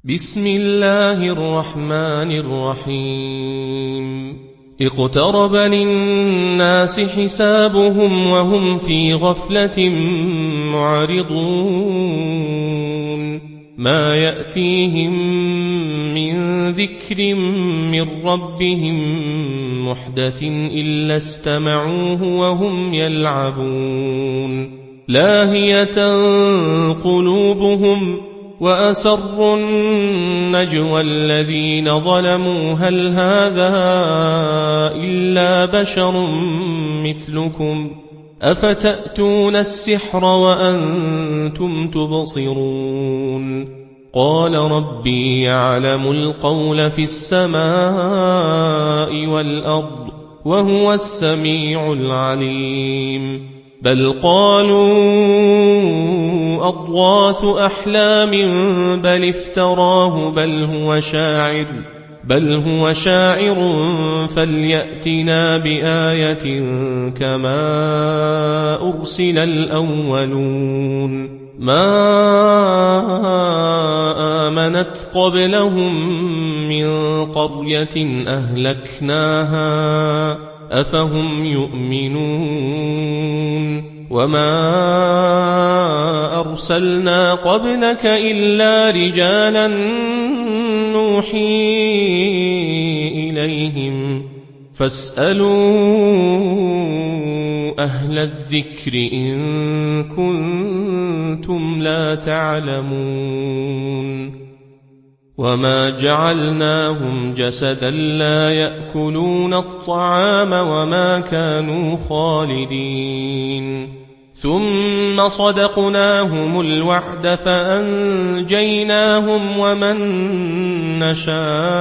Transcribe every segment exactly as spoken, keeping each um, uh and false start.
بسم الله الرحمن الرحيم اقترب للناس حسابهم وهم في غفلة معرضون ما يأتيهم من ذكر من ربهم محدث إلا استمعوه وهم يلعبون لاهية قلوبهم وأسروا النجوى الذين ظلموا هل هذا إلا بشر مثلكم أفتأتون السحر وأنتم تبصرون قال ربي يعلم القول في السماء والأرض وهو السميع العليم بل قالوا أضغاث أحلام بل افتراه بل هو شاعر بل هو شاعر فليأتنا بآية كما أرسل الأولون ما آمنت قبلهم من قرية أهلكناها أفهم يؤمنون وما أرسلنا قبلك إلا رجالا نوحي إليهم فاسألوا أهل الذكر إن كنتم لا تعلمون وما جعلناهم جسدا لا يأكلون الطعام وما كانوا خالدين ثم صدقناهم الوعد فأنجيناهم ومن نشاء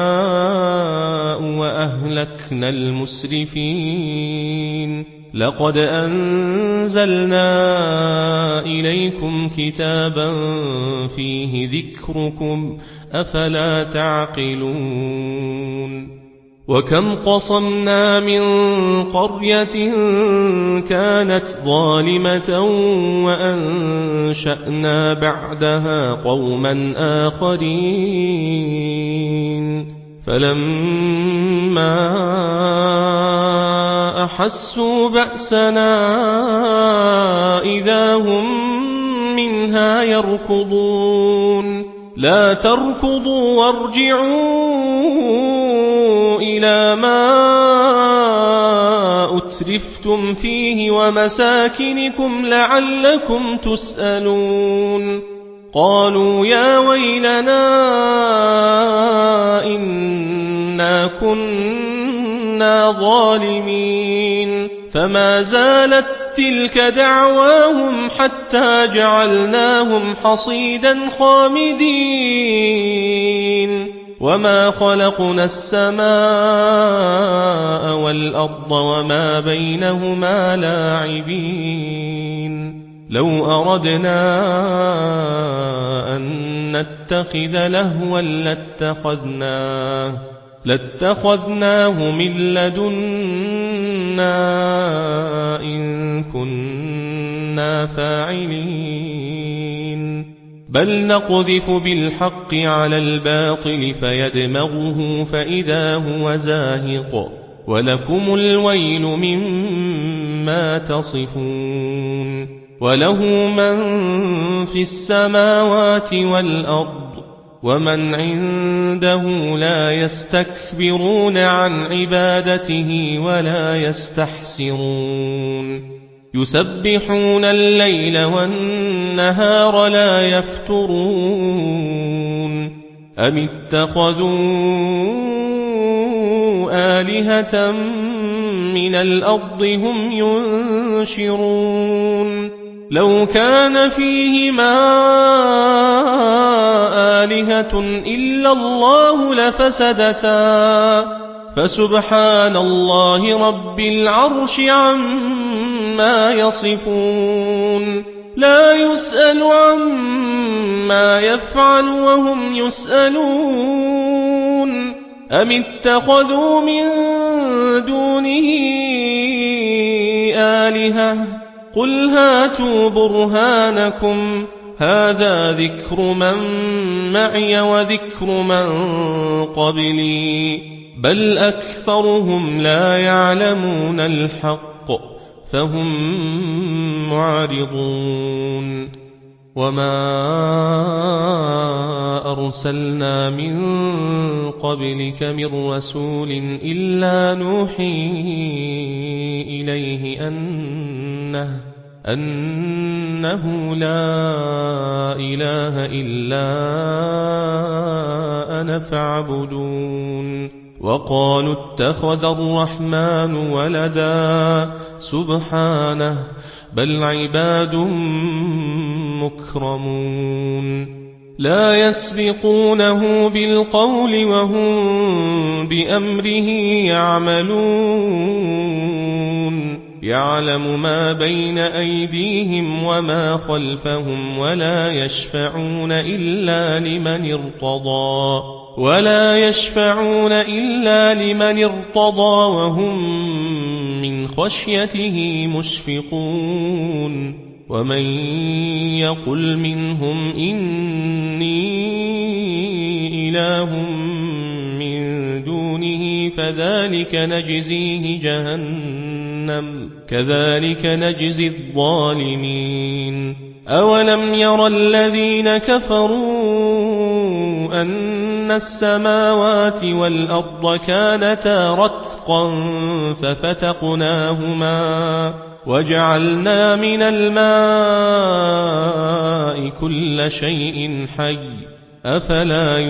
وأهلكنا المسرفين لقد أنزلنا إليكم كتابا فيه ذكركم أفلا تعقلون وكم قصمنا من قرية كانت ظالمة وأنشأنا بعدها قوما آخرين فلما أحسوا بأسنا إذا هم منها يركضون لا تركضوا وارجعوا إلى ما أترفتم فيه ومساكنكم لعلكم تسألون قالوا يا ويلنا إنا كنا ظالمين فما زالت تلك دعواهم حتى جعلناهم حصيدا خامدين وما خلقنا السماء والأرض وما بينهما لاعبين لو أردنا أن نتخذ لهوا لاتخذناه لاتخذناه من لدنا إن كنا فاعلين بل نقذف بالحق على الباطل فيدمغه فإذا هو زاهق ولكم الويل مما تصفون وله من في السماوات والأرض ومن عنده لا يستكبرون عن عبادته ولا يستحسرون يسبحون الليل والنهار لا يفترون أم اتخذوا آلهة من الأرض هم ينشرون لو كان فيهما آلهة إلا الله لفسدتا فسبحان الله رب العرش عما يصفون لا يسأل عما يفعل وهم يسألون أم اتخذوا من دونه آلهة قل هاتوا برهانكم هذا ذكر من معي وذكر من قبلي بل أكثرهم لا يعلمون الحق فهم معرضون وما أرسلنا من قبلك من رسول إلا نوحي إليه أنه, أنه لا إله إلا أنا فاعبدون وقالوا اتخذ الرحمن ولدا سبحانه بل عباد مكرمون لا يسبقونه بالقول وهم بأمره يعملون يعلم ما بين أيديهم وما خلفهم ولا يشفعون إلا لمن ارتضى ولا يشفعون إلا لمن ارتضى وهم من خشيته مشفقون ومن يقل منهم إني إله من دونه فذلك نجزيه جهنم كذلك نجزي الظالمين أولم ير الذين كفروا أن السماوات والأرض كانتا رتقا ففتقناهما وجعلنا من الماء كل شيء حي أفلا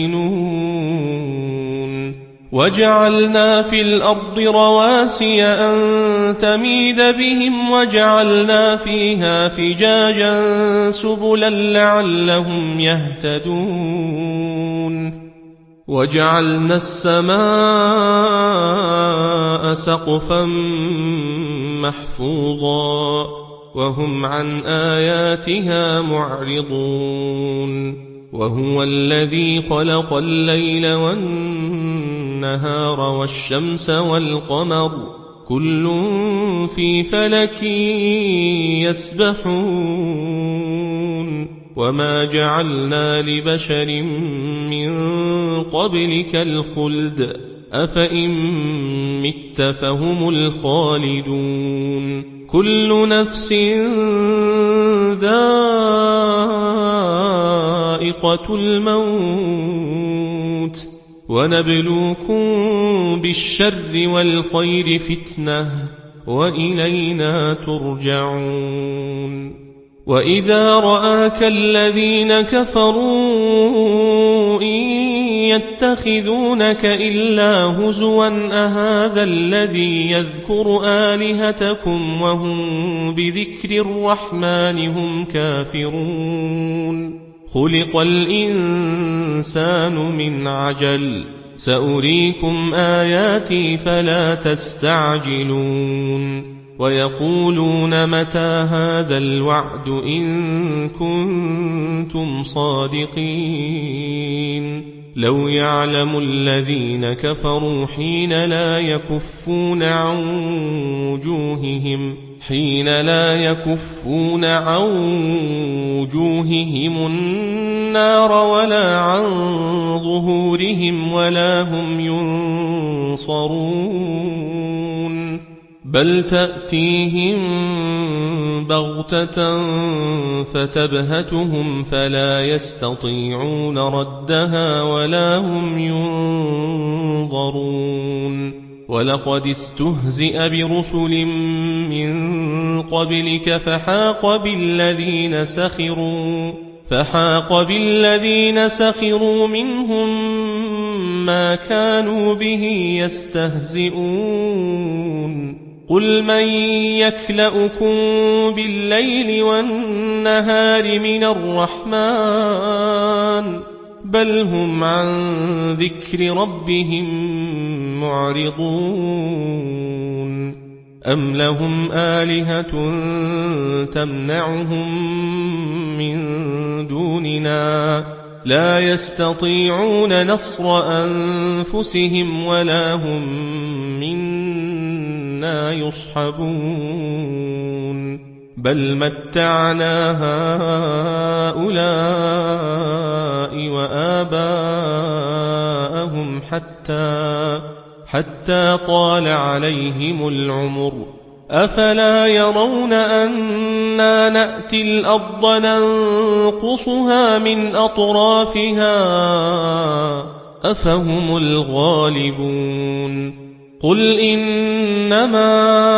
يؤمنون وجعلنا في الأرض رواسي أن تميد بهم وجعلنا فيها فجاجا سبلا لعلهم يهتدون وجعلنا السماء سقفا محفوظا وهم عن آياتها معرضون وهو الذي خلق الليل والنهار والشمس والقمر كل في فلك يسبحون وما جعلنا لبشر من قبلك الخلد أفإن مت فهم الخالدون كل نفس ذائقة الموت ونبلوكم بالشر والخير فتنة وإلينا ترجعون وإذا رآك الذين كفروا إن يتخذونك إلا هزوا أهذا الذي يذكر آلهتكم وهم بذكر الرحمن هم كافرون خلق الإنسان من عجل سأريكم آياتي فلا تستعجلون ويقولون متى هذا الوعد إن كنتم صادقين لو يعلم الذين كفروا حين لا يكفون عن وجوههم حين لا يكفون عن وجوههم النار ولا عن ظهورهم ولا هم ينصرون بل تأتيهم بغتة فتبهتهم فلا يستطيعون ردها ولا هم ينظرون ولقد استهزئ برسل من قبلك فحاق بالذين سخروا فحاق بالذين سخروا منهم ما كانوا به يستهزئون قل من يكلؤكم بالليل والنهار من الرحمن بل هم عن ذكر ربهم معرضون أم لهم آلهة تمنعهم من دوننا لا يستطيعون نصر أنفسهم ولا هم منا يصحبون بل متعنا هؤلاء وآباءهم حتى, حتى طال عليهم العمر أفلا يرون أنا نأتي الأرض ننقصها من أطرافها أفهم الغالبون قل إنما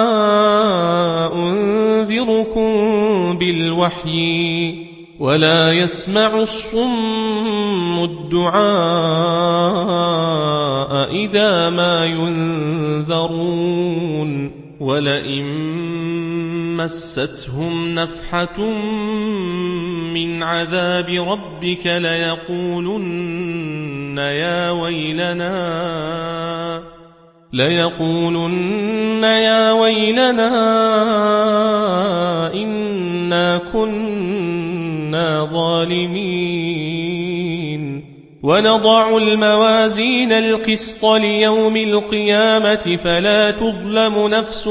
أنذركم بالوحي ولا يسمع الصم الدعاء إذا ما ينذرون ولئن مستهم نفحة من عذاب ربك ليقولن يا ويلنا ليقولن يا ويلنا إنا كنا ظالمين ونضع الموازين القسط ليوم القيامة فلا تظلم نفس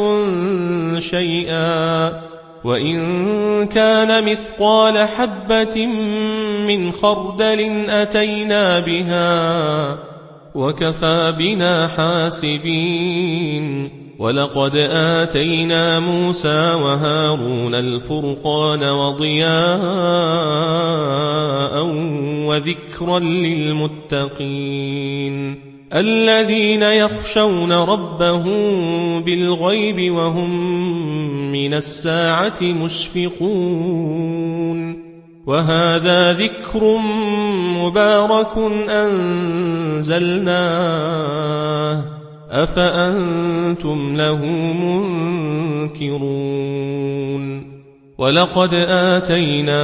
شيئا وإن كان مثقال حبة من خردل أتينا بها وكفى بنا حاسبين ولقد آتينا موسى وهارون الفرقان وضياء وذكرا للمتقين الذين يخشون ربهم بالغيب وهم من الساعة مشفقون وهذا ذكر مبارك أنزلناه أفأنتم له منكرون ولقد آتينا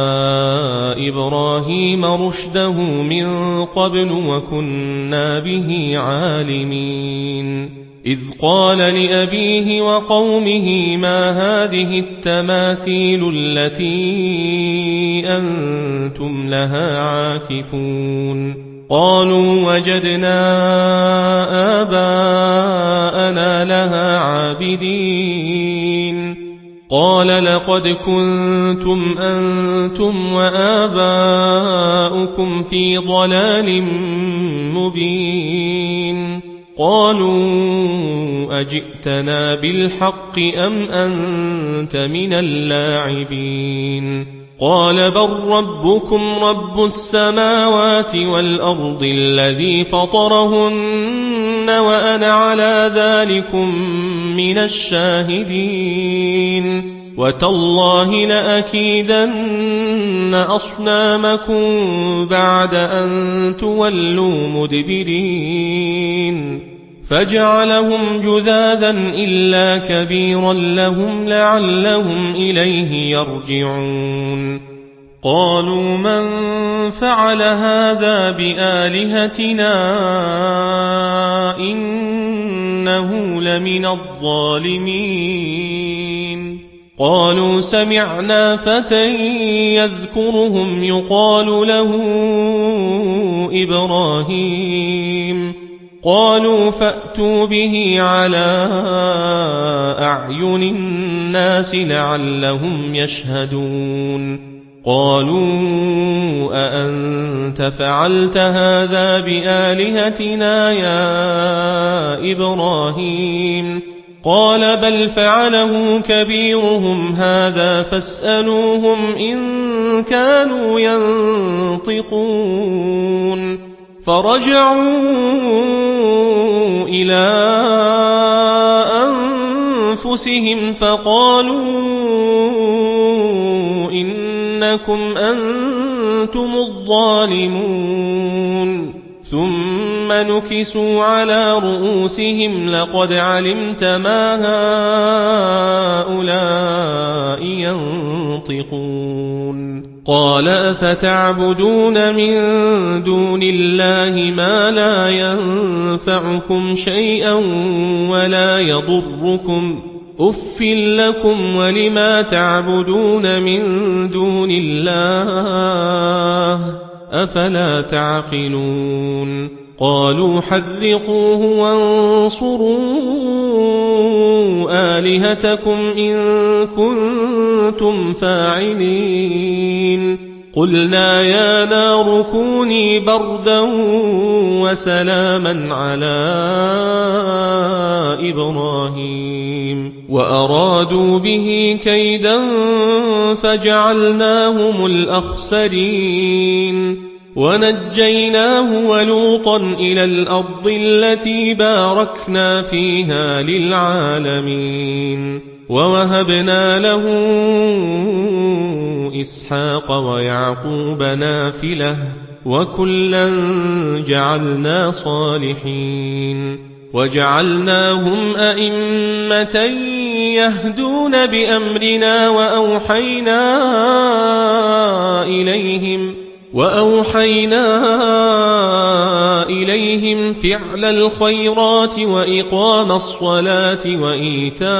إبراهيم رشده من قبل وكنا به عالمين إذ قال لأبيه وقومه ما هذه التماثيل التي أنتم لها عاكفون قالوا وجدنا آباءنا لها عابدين قال لقد كنتم أنتم وآباؤكم في ضلال مبين قالوا أجئتنا بالحق أم أنت من اللاعبين قال بل ربكم رب السماوات والأرض الذي فطرهن وأنا على ذلكم من الشاهدين وتالله لأكيدن أصنامكم بعد أن تولوا مدبرين فجعلهم جذاذا إلا كبيرا لهم لعلهم إليه يرجعون قالوا من فعل هذا بآلهتنا إنه لمن الظالمين قالوا سمعنا فتى يذكرهم يقال له إبراهيم قالوا فأتوا به على أعين الناس لعلهم يشهدون قالوا أأنت فعلت هذا بآلهتنا يا إبراهيم قال بل فعله كبيرهم هذا فاسألوهم إن كانوا ينطقون فرجعوا إلى أنفسهم فقالوا إنكم أنتم الظالمون ثم نكسوا على رؤوسهم لقد علمت ما هؤلاء ينطقون قال أفتعبدون من دون الله ما لا ينفعكم شيئا ولا يضركم أف لكم ولما تعبدون من دون الله أفلا تعقلون قالوا حرقوه وانصروا آلهتكم إن كنتم فاعلين قلنا يا نار كوني بردا وسلاما على إبراهيم وأرادوا به كيدا فجعلناهم الأخسرين ونجيناه ولوطا إلى الأرض التي باركنا فيها للعالمين ووهبنا له إسحاق ويعقوب نافلة وكلا جعلنا صالحين وجعلناهم أئمة يهدون بأمرنا وأوحينا إليهم وأوحينا إليهم فعل الخيرات وإقام الصلاة وإيتاء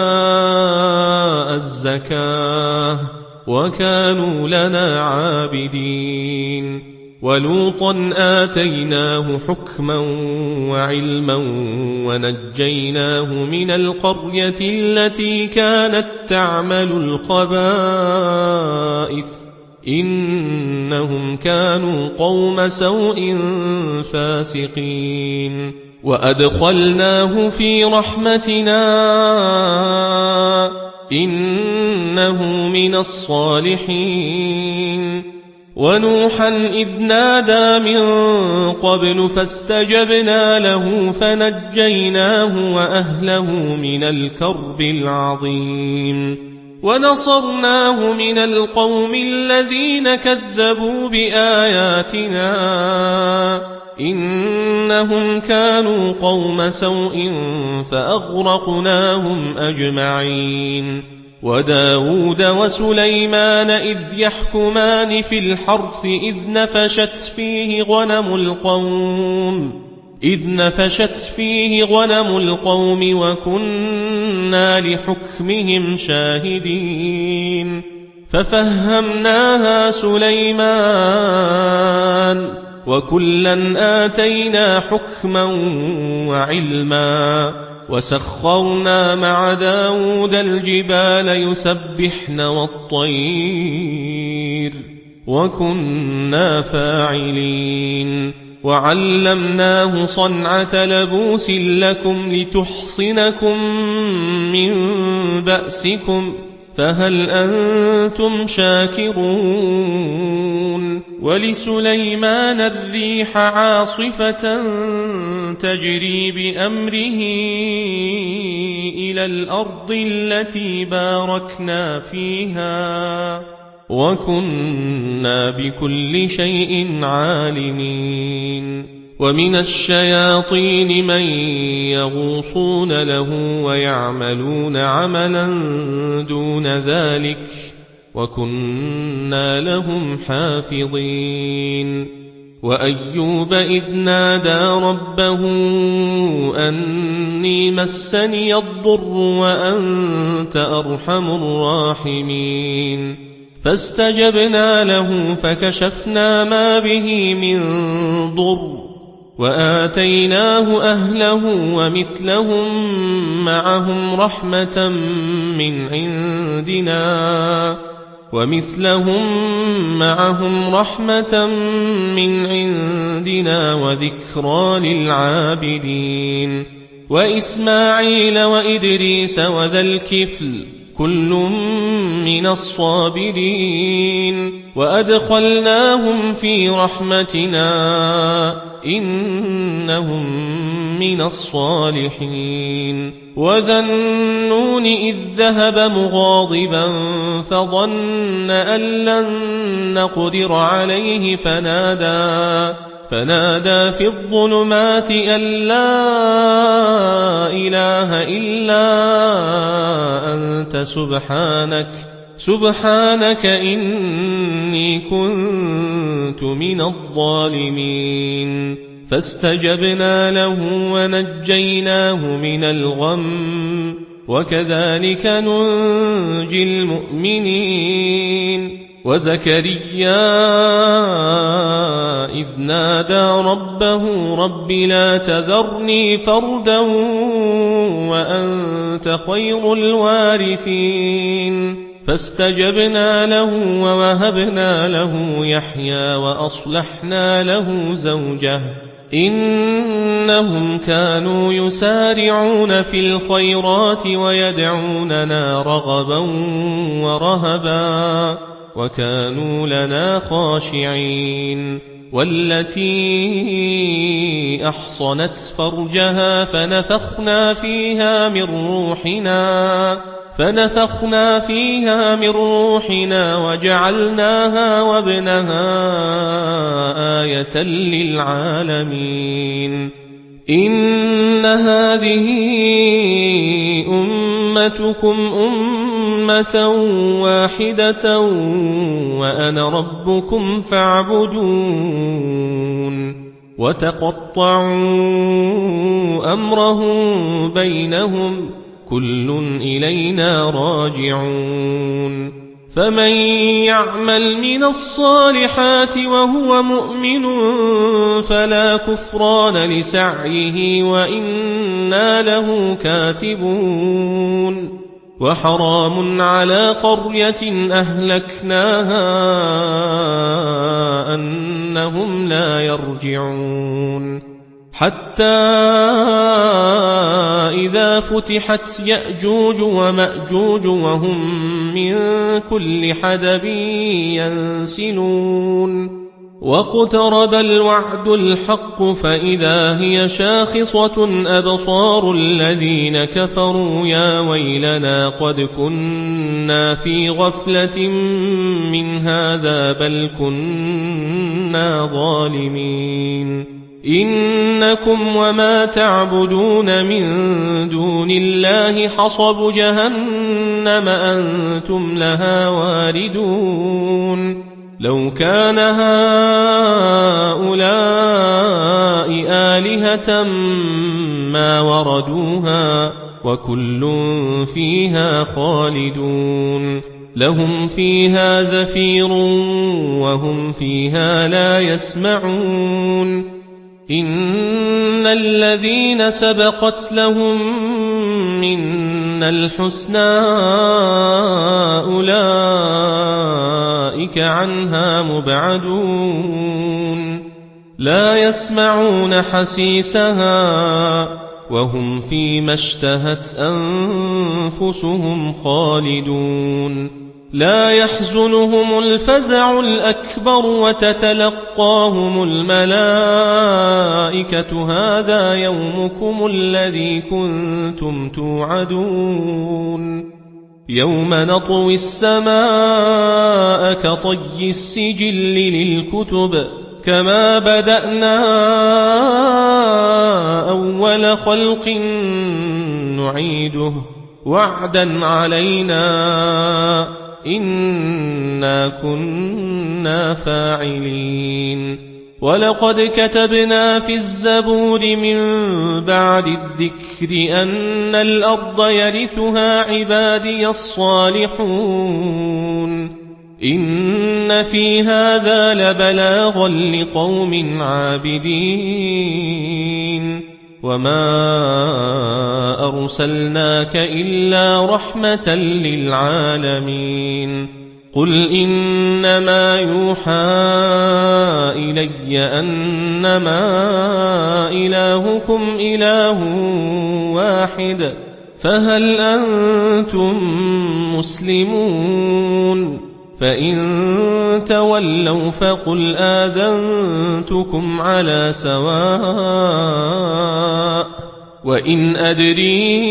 الزكاة وكانوا لنا عابدين ولوطا آتيناه حكما وعلما ونجيناه من القرية التي كانت تعمل الخبائث إنهم كانوا قوم سوء فاسقين وأدخلناه في رحمتنا إنه من الصالحين ونوحا إذ نادى من قبل فاستجبنا له فنجيناه وأهله من الكرب العظيم ونصرناه من القوم الذين كذبوا بآياتنا إنهم كانوا قوم سوء فأغرقناهم أجمعين وداود وسليمان إذ يحكمان في الحرث إذ نفشت فيه غنم القوم إذ نفشت فيه غنم القوم وكنا لحكمهم شاهدين ففهمناها سليمان وكلا آتينا حكما وعلما وسخرنا مع داود الجبال يسبحن والطير وكنا فاعلين وعلمناه صنعة لبوس لكم لتحصنكم من بأسكم فهل أنتم شاكرون ولسليمان الريح عاصفة تجري بأمره إلى الأرض التي باركنا فيها وكنا بكل شيء عالمين ومن الشياطين من يغوصون له ويعملون عملا دون ذلك وكنا لهم حافظين وأيوب إذ نادى ربه أني مسني الضر وأنت أرحم الراحمين فاستجبنا له فكشفنا ما به من ضر وآتيناه أهله ومثلهم معهم رحمة من عندنا ومثلهم معهم رحمة من عندنا وذكرى للعابدين وإسماعيل وإدريس وذا الكفل كل من الصابرين وأدخلناهم في رحمتنا إنهم من الصالحين وذا النون إذ ذهب مغاضبا فظن أن لن نقدر عليه فنادى فنادى في الظلمات أن لا إله إلا أنت سبحانك سبحانك إني كنت من الظالمين فاستجبنا له ونجيناه من الغم وكذلك ننجي المؤمنين وزكريا إذ نادى ربه رب لا تذرني فردا وأنت خير الوارثين فاستجبنا له ووهبنا له يحيى وأصلحنا له زوجه إنهم كانوا يسارعون في الخيرات ويدعوننا رغبا ورهبا وكانوا لنا خاشعين والتي أحصنت فرجها فنفخنا فيها من روحنا فنفخنا فيها من روحنا وجعلناها وابنها آية للعالمين إن هذه أمتكم أمة واحدة وأنا ربكم فاعبدون وتقطعوا أمرهم بينهم كل إلينا راجعون فمن يعمل من الصالحات وهو مؤمن فلا كفران لسعيه وإنا له كاتبون وحرام على قرية أهلكناها أنهم لا يرجعون حتى إذا فتحت يأجوج ومأجوج وهم من كل حدب ينسلون واقترب الوعد الحق فإذا هي شاخصة أبصار الذين كفروا يا ويلنا قد كنا في غفلة من هذا بل كنا ظالمين إنكم وما تعبدون من دون الله حصب جهنم أنتم لها واردون لو كان هؤلاء آلهة ما وردوها وكل فيها خالدون لهم فيها زفير وهم فيها لا يسمعون إن الذين سبقت لهم منا الحسنى أولئك عنها مبعدون لا يسمعون حسيسها وهم فيما اشتهت أنفسهم خالدون لا يحزنهم الفزع الأكبر وتتلقاهم الملائكة هذا يومكم الذي كنتم توعدون يوم نطوي السماء كطي السجل للكتب كما بدأنا أول خلق نعيده وعدا علينا إنا كنا فاعلين ولقد كتبنا في الزبور من بعد الذكر أن الأرض يرثها عبادي الصالحون إن في هذا لبلاغا لقوم عابدين وما أرسلناك إلا رحمة للعالمين قل إنما يوحى إلي أنما إلهكم إله واحد فهل أنتم مسلمون فإن تولوا فقل آذنتكم على سواء وإن أدري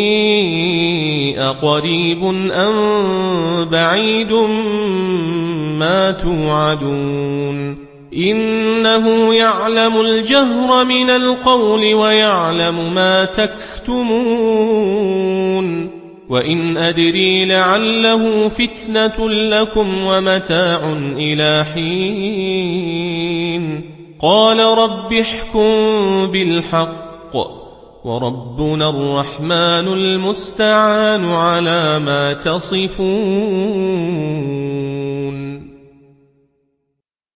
أقريب أم بعيد ما توعدون إنه يعلم الجهر من القول ويعلم ما تكتمون وإن أدري لعله فتنة لكم ومتاع إلى حين قال رب احكم بالحق وربنا الرحمن المستعان على ما تصفون.